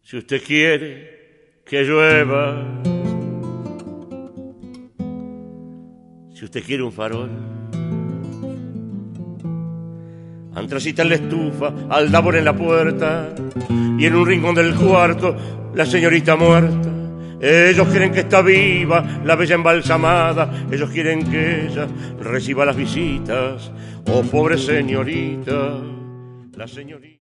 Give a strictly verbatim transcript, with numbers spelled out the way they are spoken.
Si usted quiere que llueva, si usted quiere un farol, antracita en la estufa, aldabón en la puerta, y en un rincón del cuarto la señorita muerta. Ellos quieren que está viva la bella embalsamada, ellos quieren que ella reciba las visitas. Oh, pobre señorita, la señorita.